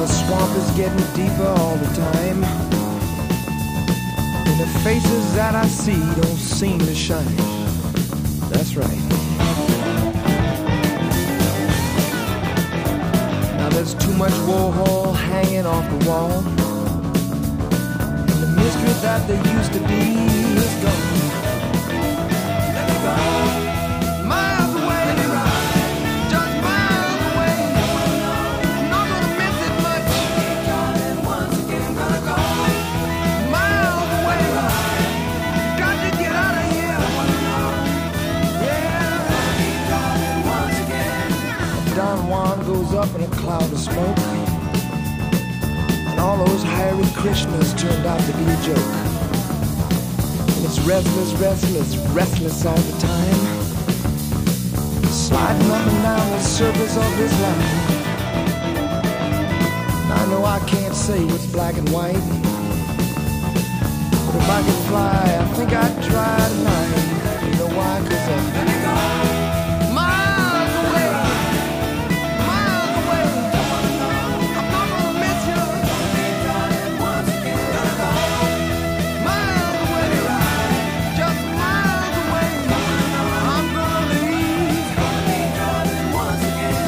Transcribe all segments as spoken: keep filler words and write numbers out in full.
the swamp is getting deeper all the time, and the faces that I see don't seem to shine. That's right. Now there's too much Warhol hanging off the wall, and the mystery that there used to be is gone. Let it go. Miles away, just miles away. Not gonna miss it much. Once again, gonna go miles away. Got to get out of here. Yeah. Once again. Don Juan goes up in a cloud of smoke, and all those Hare Krishnas turned out to be a joke. It's restless, restless, restless all the time, sliding up and down the surface of this line. I know I can't say what's black and white, but if I could fly, I think I'd try tonight. You know why? 'Cause I'm miles away, miles away. I'm not gonna miss you. Miles away, just miles away. I'm gonna leave. Once again.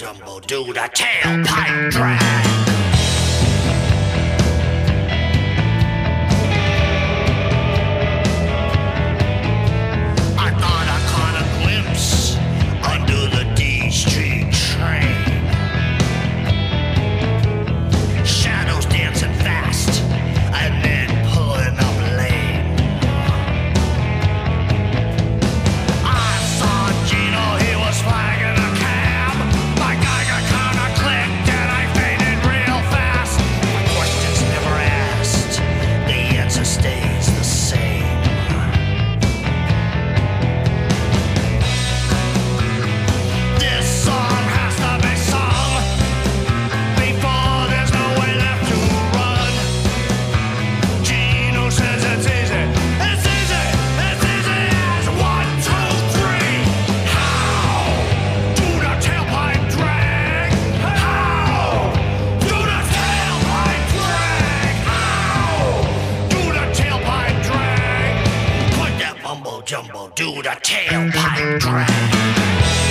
jumbo, do the tailpipe drag. Jumbo, do the tailpipe drag.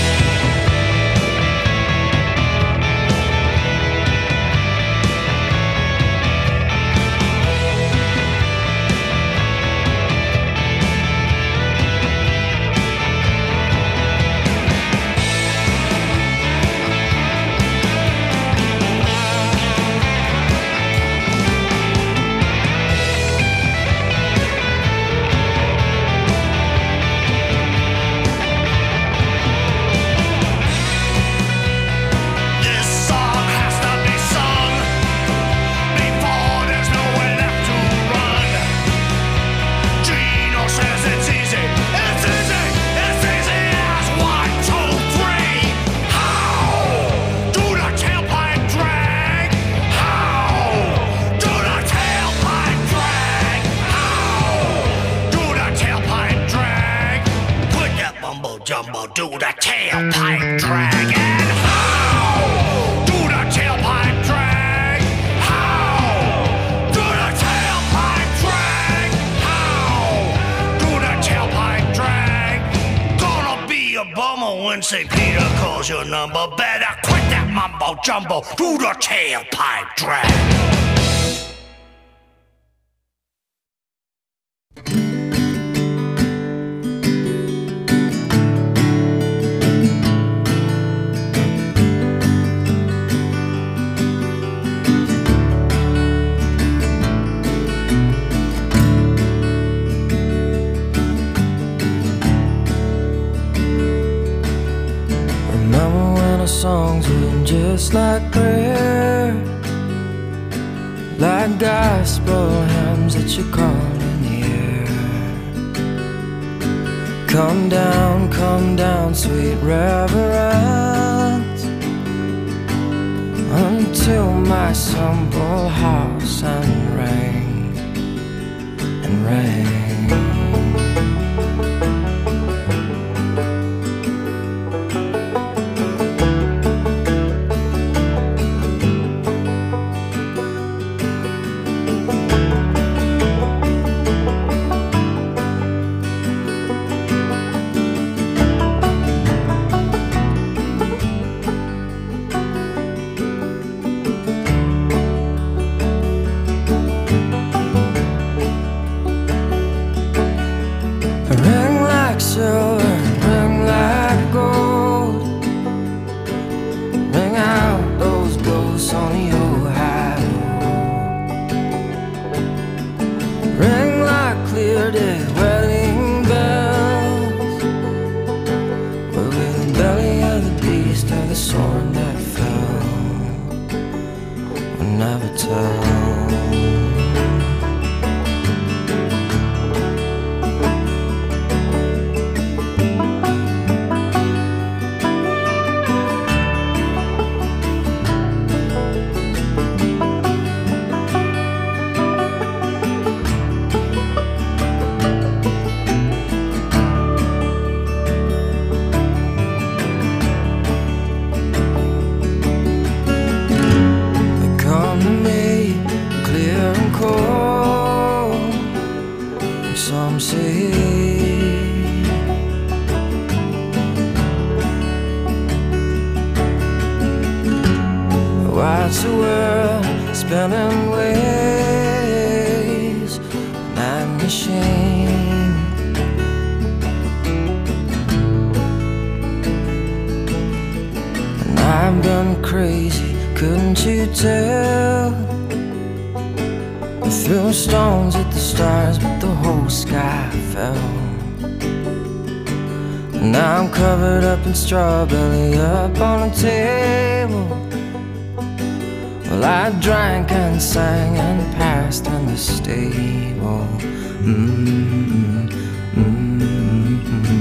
Jumbo, do the tailpipe drag. And how? Do the tailpipe drag. How? Do the tailpipe drag. How? Do the tailpipe drag. Gonna be a bummer when Saint Peter calls your number. Better quit that mumbo jumbo. Do the tailpipe drag. Songs were just like prayer, like gospel hymns that you call in the air. Come down, come down, sweet reverence, until my simple house and rain and rain. watch the world spinning ways, night machine. And I've been crazy, couldn't you tell? I threw stones at the stars, but the whole sky fell. And now I'm covered up in straw, belly up on a table. Well, I drank and sang and passed in the stable. Mm-hmm. Mm-hmm.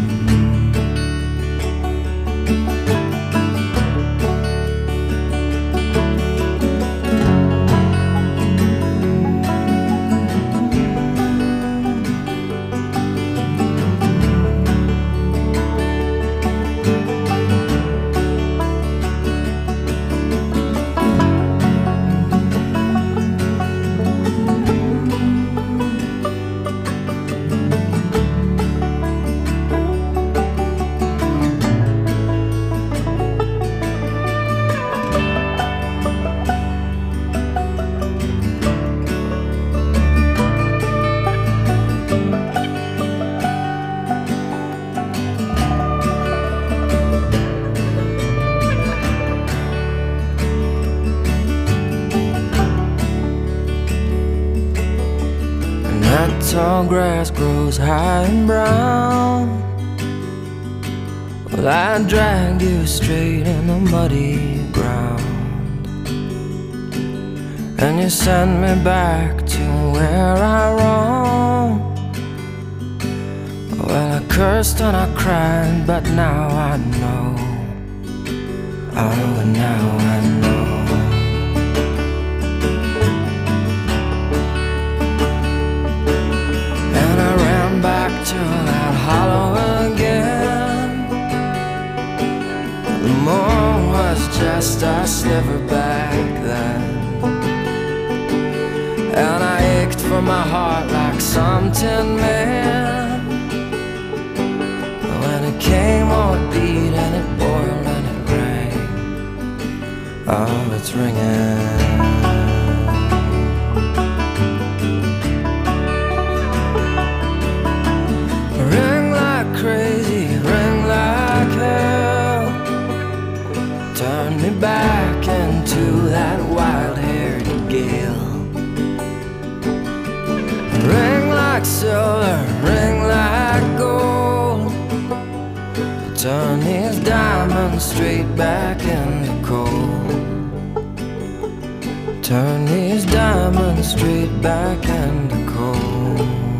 Tall grass grows high and brown. Well, I dragged you straight in the muddy ground, and you sent me back to where I roamed. Well, I cursed and I cried, but now I know. Oh, now I know. Back to that hollow again. The moon was just a sliver back then, and I ached for my heart like some tin man. When it came, oh, it beat and it boiled and it rang. Oh, it's ringing. Ring like crazy, ring like hell. Turn me back into that wild-haired gale. Ring like silver, ring like gold. Turn these diamonds straight back into coal. Turn these diamonds straight back into coal.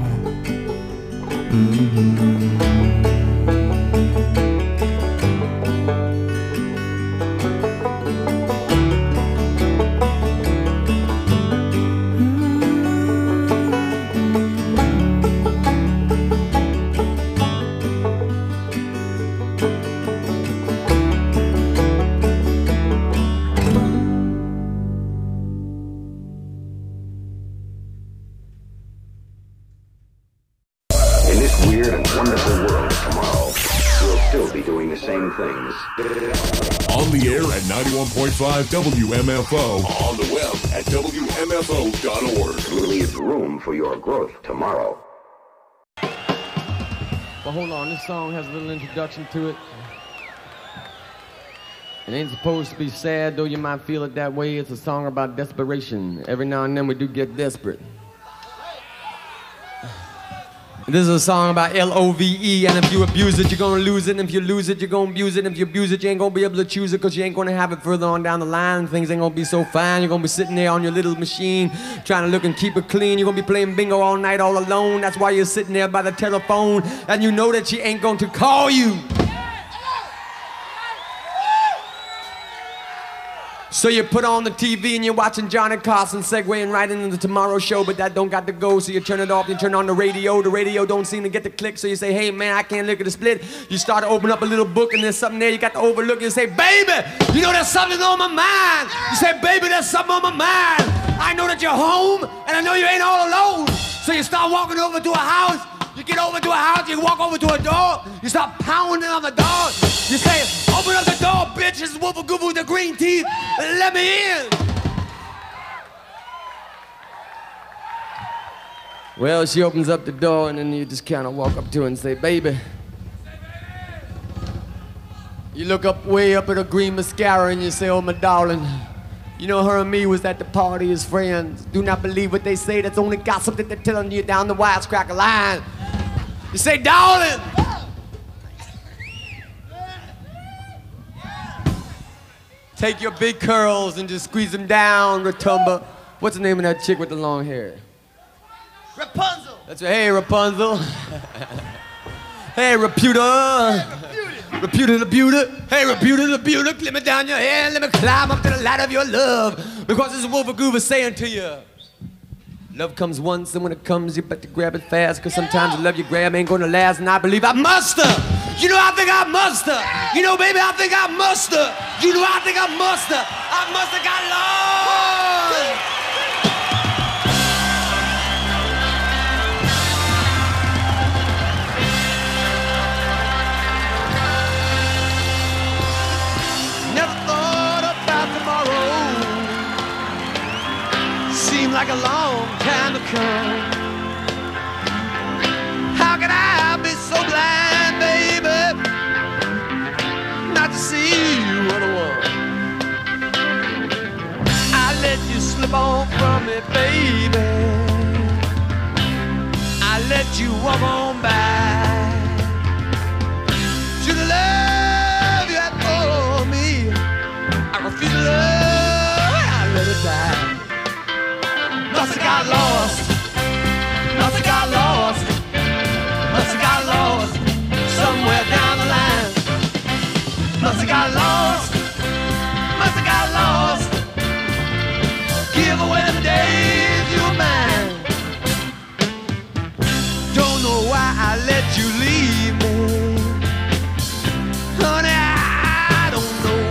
Mm-hmm. Things. On the air at ninety-one point five W M F O. On the web at W M F O dot org. Leave room for your growth tomorrow. Well, hold on. This song has a little introduction to it. It ain't supposed to be sad, though you might feel it that way. It's a song about desperation. Every now and then we do get desperate. This is a song about L O V E, and if you abuse it, you're gonna lose it, and if you lose it, you're gonna abuse it, and if you abuse it, you ain't gonna be able to choose it, because you ain't gonna have it further on down the line. Things ain't gonna be so fine. You're gonna be sitting there on your little machine, trying to look and keep it clean. You're gonna be playing bingo all night all alone. That's why you're sitting there by the telephone, and you know that she ain't going to call you. So you put on the T V and you're watching Johnny Carson segueing right into the Tomorrow Show, but that don't got to go, so you turn it off, you turn on the radio, the radio don't seem to get the click, so you say, hey man, I can't look at the split. You start to open up a little book and there's something there you got to overlook, and you say, baby, you know there's something on my mind. You say, baby, there's something on my mind. I know that you're home, and I know you ain't all alone. So you start walking over to a house. You get over to a house, you walk over to a door, you start pounding on the door. You say, open up the door, bitch, it's Woofa Goofa with the green teeth, let me in. Well, she opens up the door, and then you just kind of walk up to her and say, baby. You look up way up at her green mascara, and you say, oh, my darling, you know her and me was at the party as friends. Do not believe what they say. That's only gossip that they're telling you down the wisecracker line. You say, darling. Take your big curls and just squeeze them down, Rotumba. What's the name of that chick with the long hair? Rapunzel. That's right. Hey, Rapunzel. Hey, Reputa. Reputa the Buta. Hey, Reputa the Buta. Let me down your hair. Let me climb up to the light of your love. Because this is Wolf of Goover saying to you. Love comes once, and when it comes, you better grab it fast. Cause sometimes the love you grab ain't gonna last. And I believe I must have. You know, I think I must have. You know, baby, I think I must have. You know, I think I must have. I must have got lost. Never thought about tomorrow. Seemed like a long time to come. How could I be so blind, baby, not to see what I want? I let you slip on from me, baby. I let you walk on by. To the love you had for me, I refuse to love, I let it die. Must have got lost, must have got lost, must have got lost somewhere down the line. Must have got lost, must have got lost. Give away the days you were mine. Don't know why I let you leave me, honey, I don't know.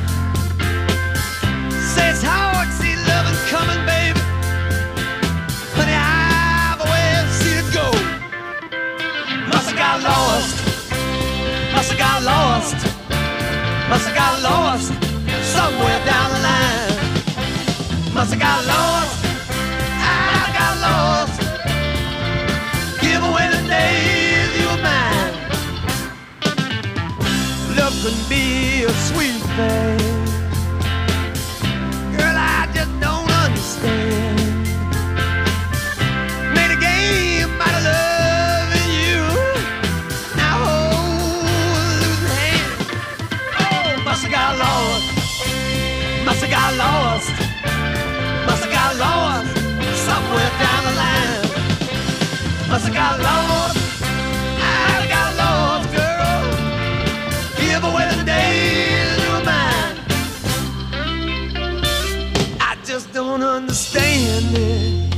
Say it's hard to see loving coming, baby. Honey, I've always seen it go. Must have got lost, must have got lost, must have got lost somewhere down the line. Must have got lost, I got lost. Give away the days you were mine. Love can be a sweet thing. Girl, I just don't understand. Made a game out of loving you. Now hold losing hand. Oh, must have got lost, must have got lost, must have got lost somewhere down the line. Must have got lost, I got lost, girl. Give away the days you were mine. I just don't understand it.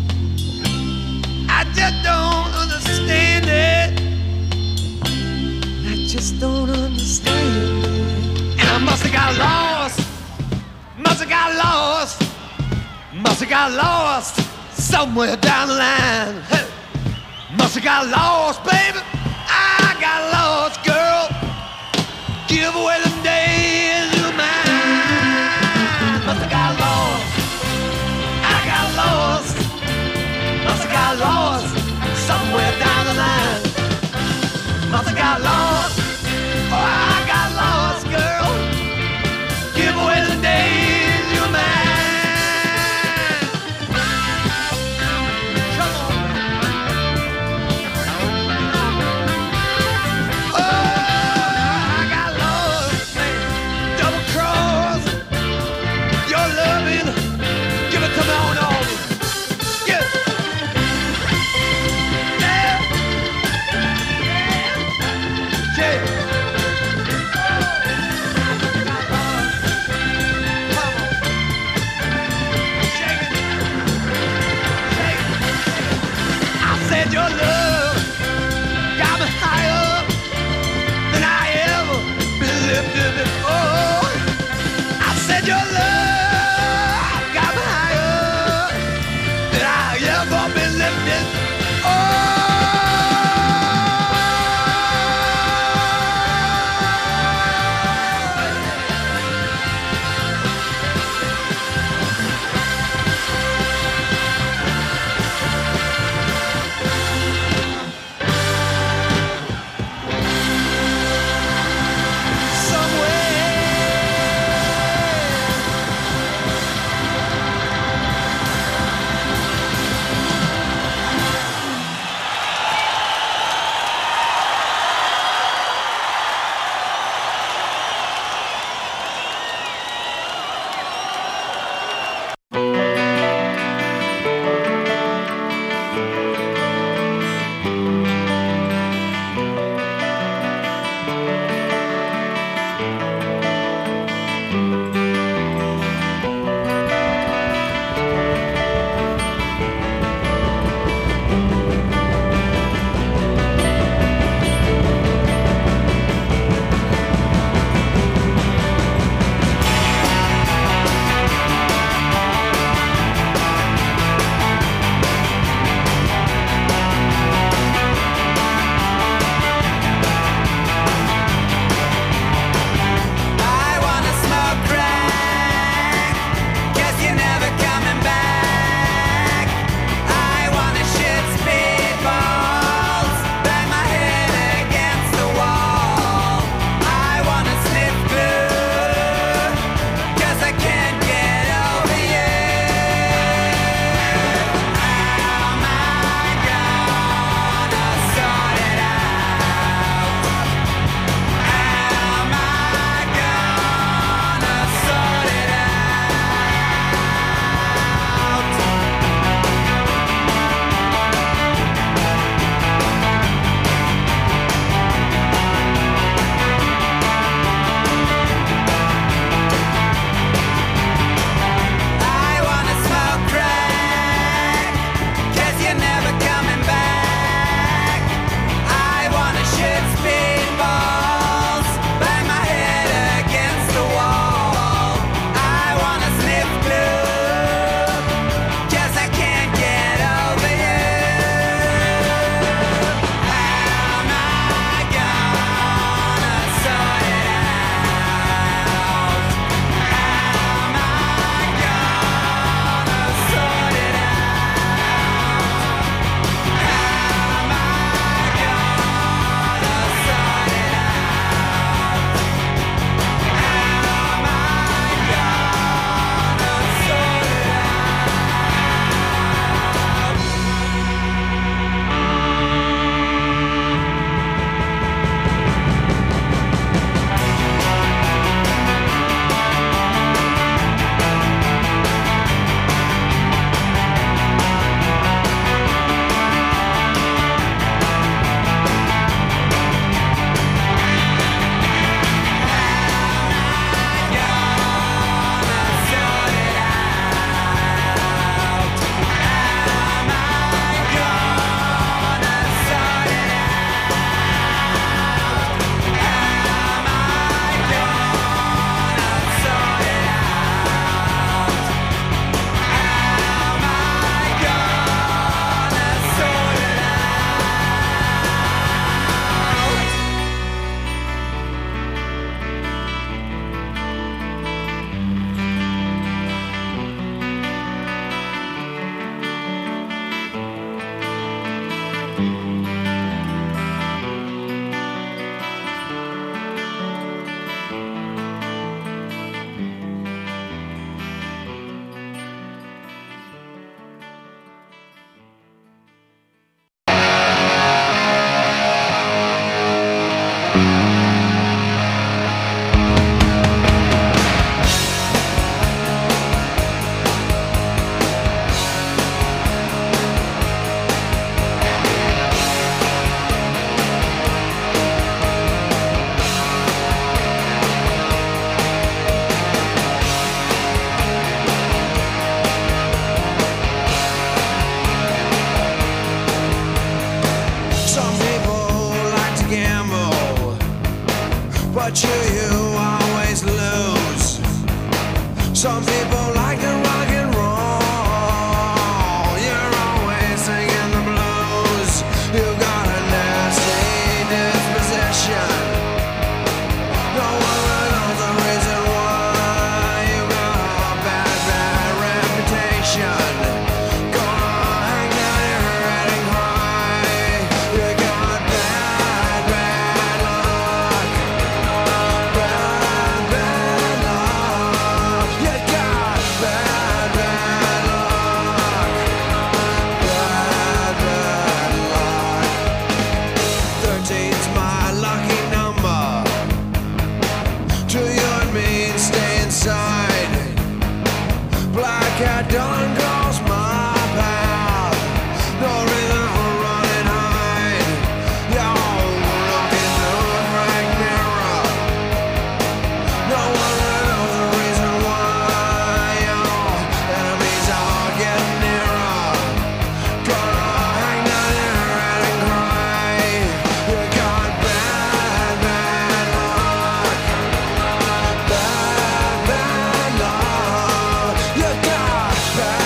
I just don't understand it. I just don't understand it. And I must have got lost, must have got lost, must have got lost somewhere down the line. Hey. Must have got lost, baby. I got lost, girl. Give away them days you were mine. Must have got lost, I got lost. Must have got lost somewhere down the line. Must have got lost, oh, I got lost, girl. Give away the days you were mine. Come on. Oh, I got lost, baby. Some people like to rock and roll. You're always singing the blues. You got a nasty disposition. No one knows the reason why. You got a bad, bad reputation. Gonna hang down your head and cry. You got bad, bad luck. Bad, bad luck. You got bad, bad luck. Bad, bad luck. Thirteen's my lucky number. To you and me, stay inside. Black cat done calls my path. No reason for running hide. Y'all look into a frank mirror. No one really knows the reason why. Y'all enemies are getting nearer. Gonna hang down your head and cry. You got bad, bad luck. Bad, bad luck. You got bad.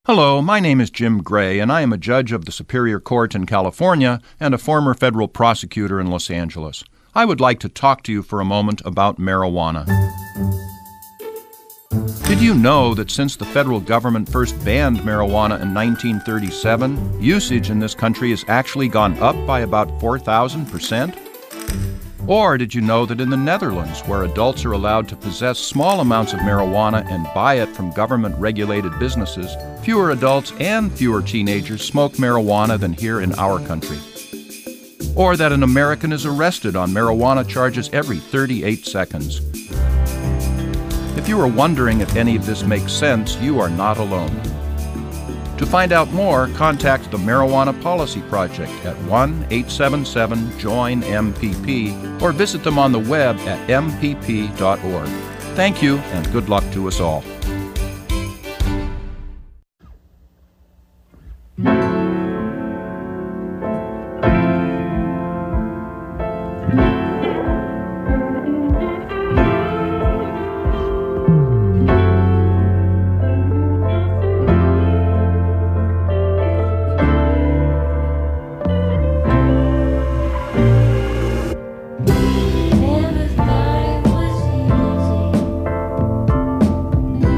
Hello, my name is Jim Gray, and I am a judge of the Superior Court in California and a former federal prosecutor in Los Angeles. I would like to talk to you for a moment about marijuana. Did you know that since the federal government first banned marijuana in nineteen thirty-seven, usage in this country has actually gone up by about four thousand percent? Or did you know that in the Netherlands, where adults are allowed to possess small amounts of marijuana and buy it from government-regulated businesses, fewer adults and fewer teenagers smoke marijuana than here in our country? Or that an American is arrested on marijuana charges every thirty-eight seconds? If you are wondering if any of this makes sense, you are not alone. To find out more, contact the Marijuana Policy Project at one eight seven seven join M P P or visit them on the web at m p p dot org. Thank you, and good luck to us all. Everything was easy.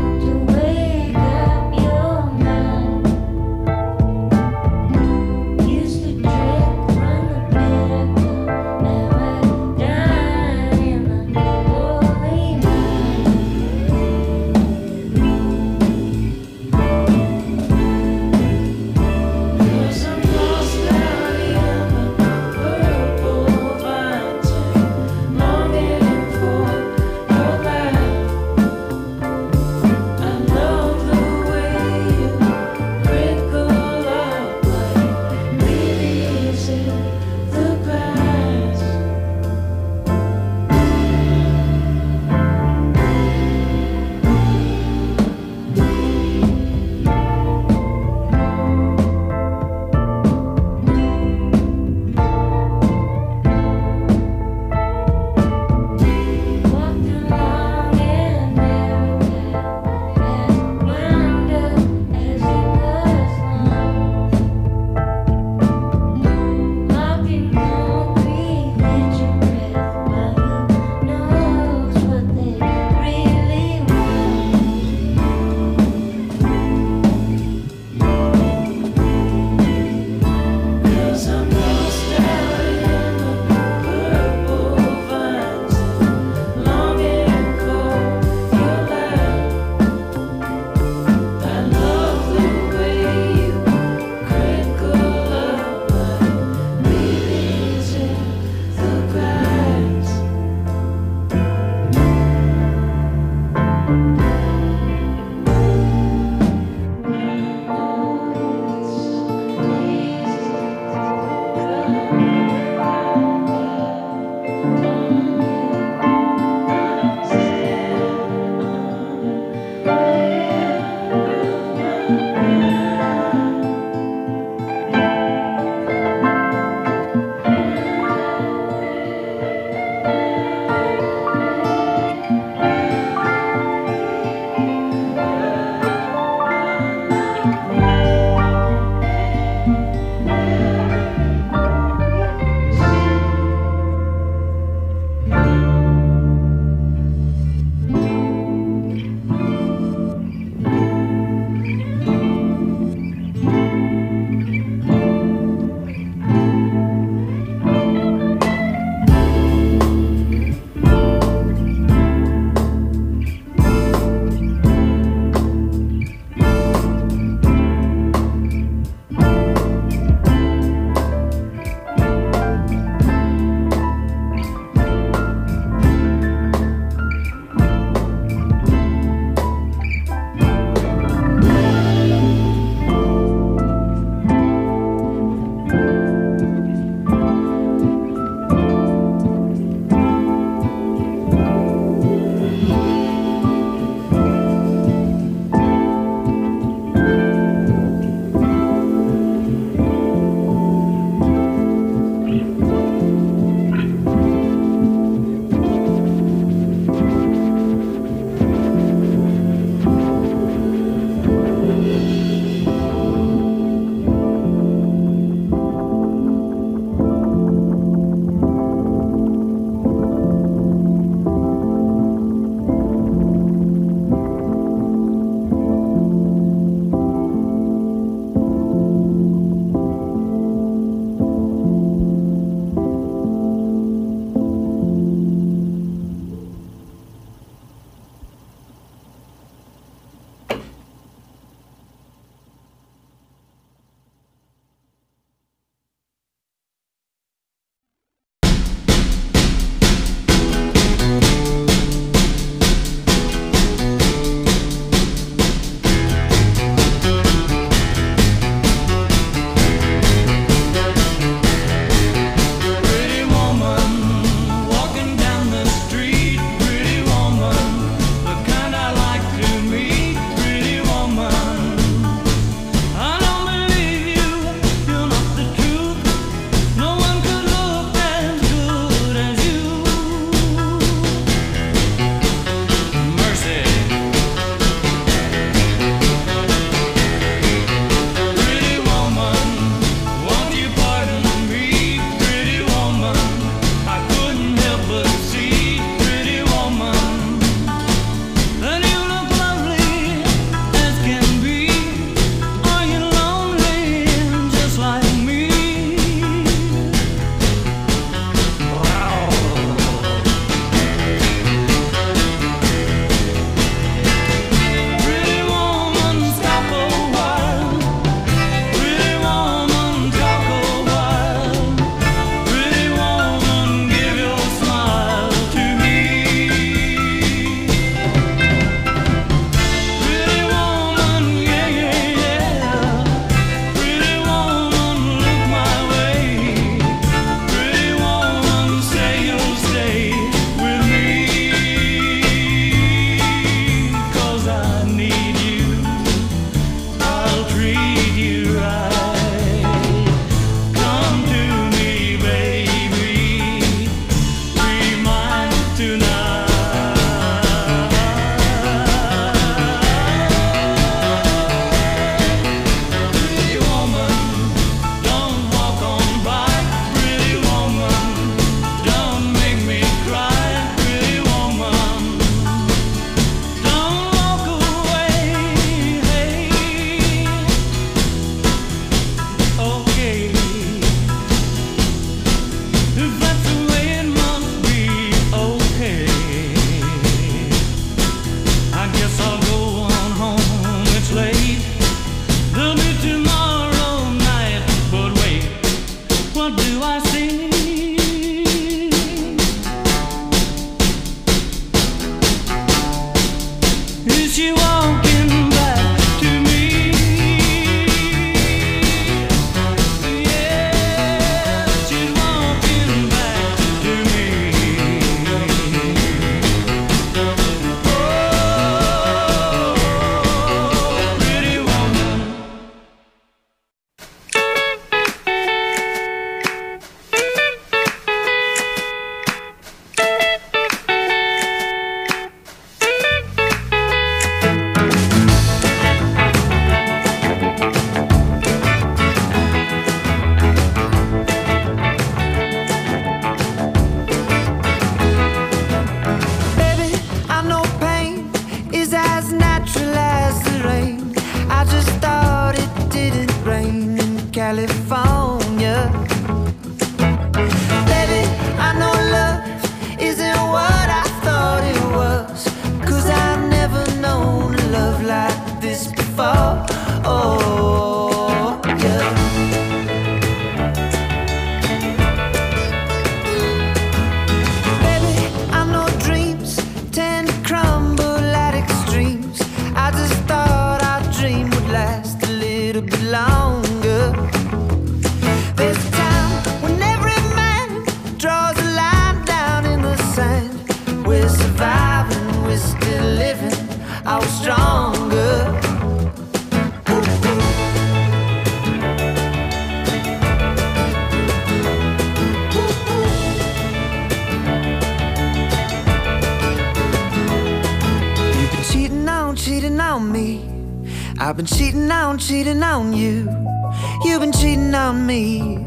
I've been cheating on, cheating on you. You've been cheating on me,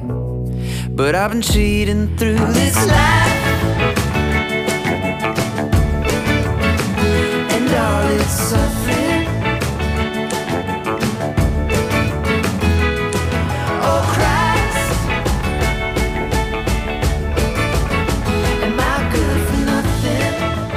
but I've been cheating through this life and all its suffering. Oh Christ, am I good for nothing?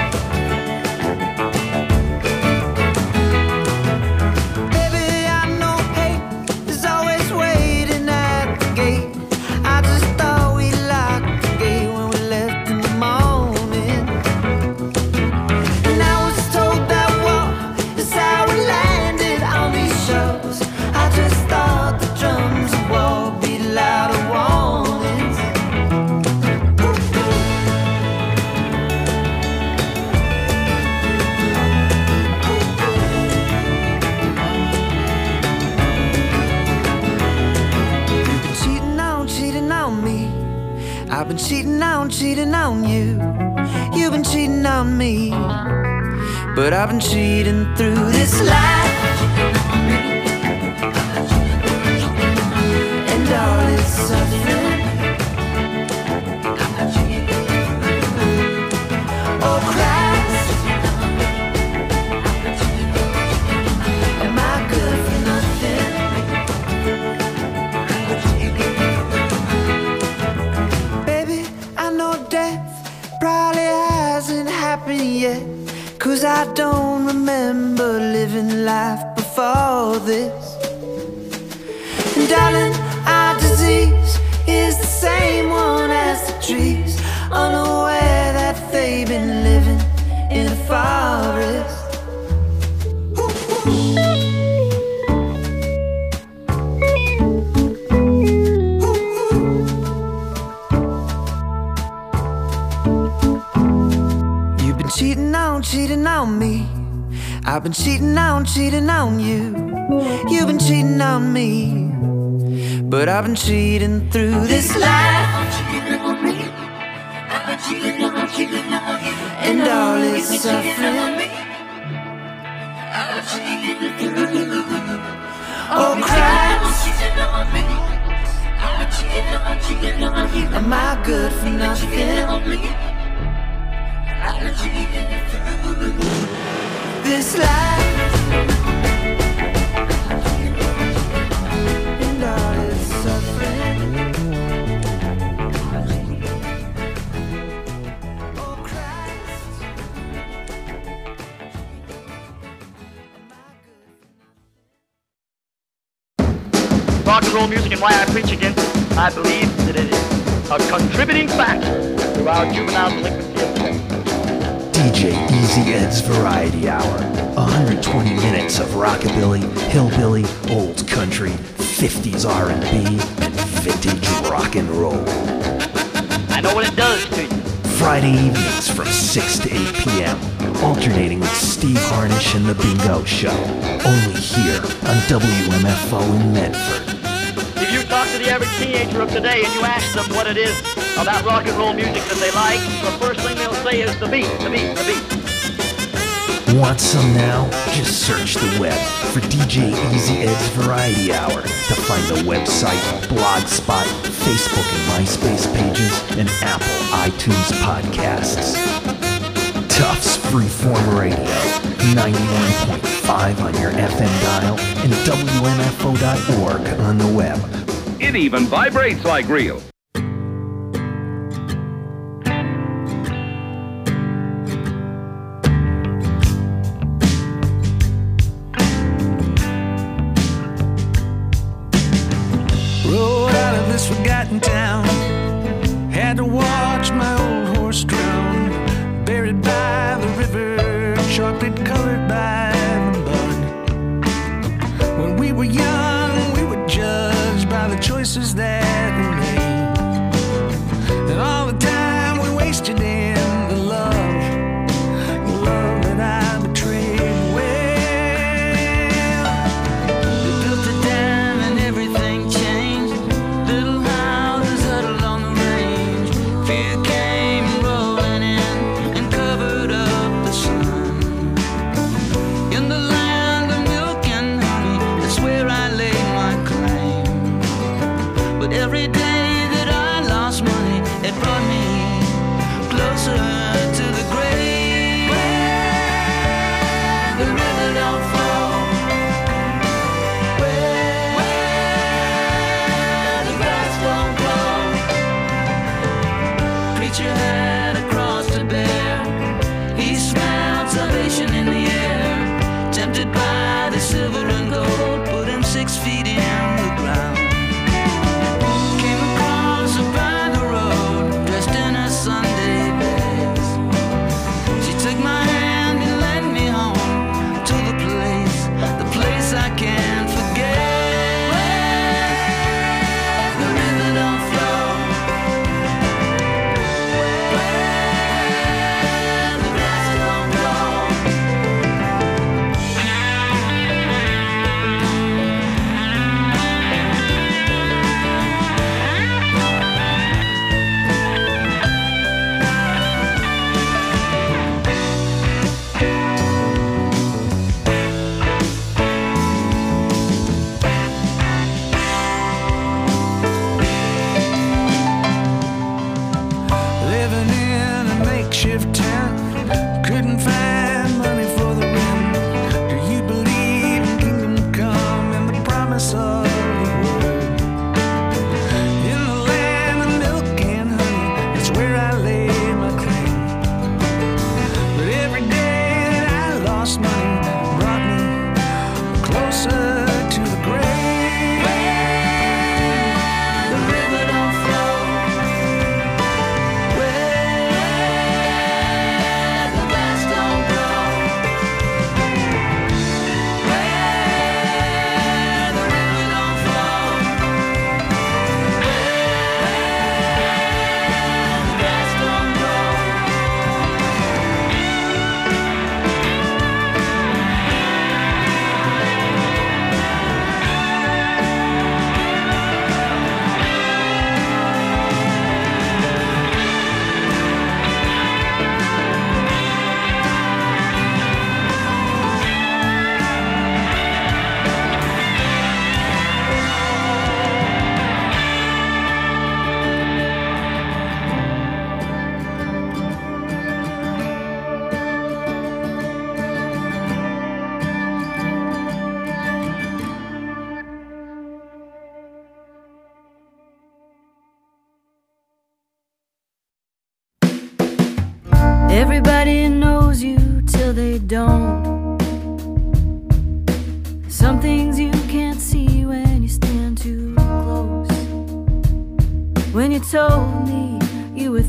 Baby, I know hate is always waiting at the gate. I just thought we locked the gate when we left in the morning, and I was told that war is how we landed on these shores. I just thought the drums of war beat louder warnings. You've been cheating on, cheating on me. I've been cheating on, cheating on you. You've been cheating on me, but I've been cheating through this life and all its suffering. Oh Christ, am I good for nothing? Baby, I know death probably hasn't happened yet, 'cause I don't remember living life before this. And darling, our disease is the same one as the trees, unaware that they've been living in a forest. You've been cheating on, cheating on me. I've been cheating on, cheating on you. You've been cheating on me, but I've been cheating through this life and all its suffering. Oh Christ, am I good for nothing? This life and all its suffering. Oh Christ. Rock and roll music and why I preach against it, I believe that it is a contributing factor to our juvenile delinquency of today. D J Easy Ed's Variety Hour. one hundred twenty minutes of rockabilly, hillbilly, old country, fifties R and B, and vintage rock and roll. I know what it does to you. Friday evenings from six to eight p.m. Alternating with Steve Harnish and The Bingo Show. Only here on W M F O in Medford. If you talk to the average teenager of today and you ask them what it is about rock and roll music that they like, the first thing they'll say is the beat, the beat, the beat. Want some now? Just search the web for D J Easy Ed's Variety Hour to find the website, Blogspot, Facebook and MySpace pages, and Apple iTunes podcasts. Tufts Freeform Radio, ninety-one point five on your F M dial, and W M F O dot org on the web. It even vibrates like real. Rode out of this forgotten town, had to watch my old horse drown, buried by the river, chocolate colored by the mud. When we were young, we were judged by the choices that we made, and all the time we wasted in the love, the love that I betrayed. Well, they built a dam and everything changed. Little houses huddled on the range. Fear came rolling in and covered up the sun.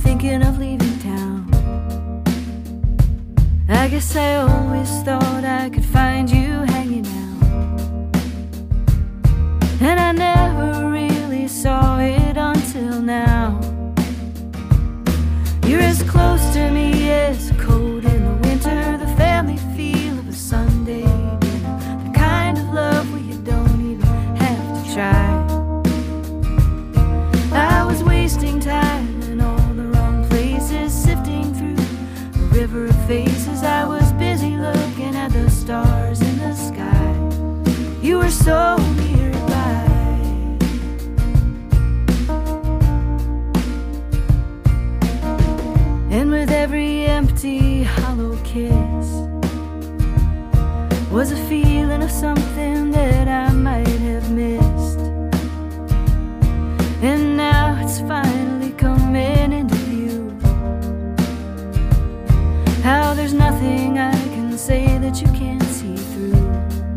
thinking of leaving town. I guess I always thought I could find you hanging out, and I never really saw it until now. You're as close to me as cold in the winter, the family feel of a Sunday dinner, the kind of love where you don't even have to try. I was wasting time in all the wrong places, sifting through a river of faces. I was busy looking at the stars in the sky. You were so nearby, and with every empty, hollow kiss was a feeling of something that I might have missed. And now it's finally coming into view, how there's nothing I can say that you can't see through.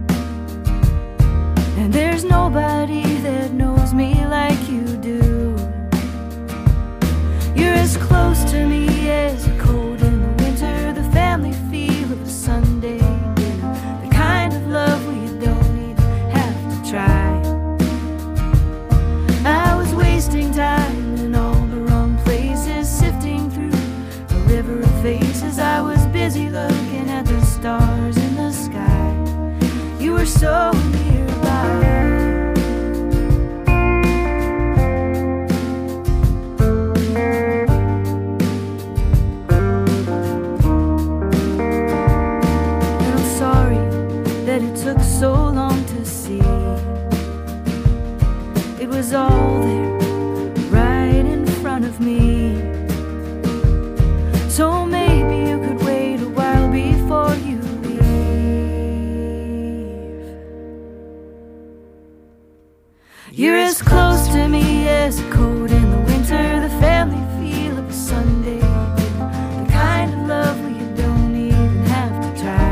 And there's nobody that knows me like you do. You're as close to me as a cold in the winter, the family feel of a Sunday dinner, the kind of love where you don't even have to try. I was wasting time in all the wrong places, sifting through a river of faces. I was busy looking at the stars in the sky. You were so nearby. It took so long to see. It was all there, right in front of me. So maybe you could wait a while before you leave. You're as close to me as a cold in the winter, the family feel of a Sunday dinner, the kind of love where you don't even have to try.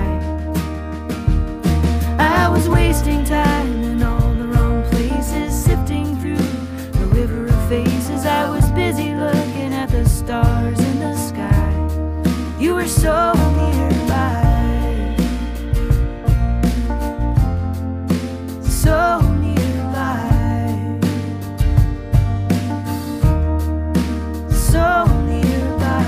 I was wasting time in all the wrong places, sifting through a river of faces. I was busy looking at the stars in the sky. You were so nearby, so nearby, so nearby.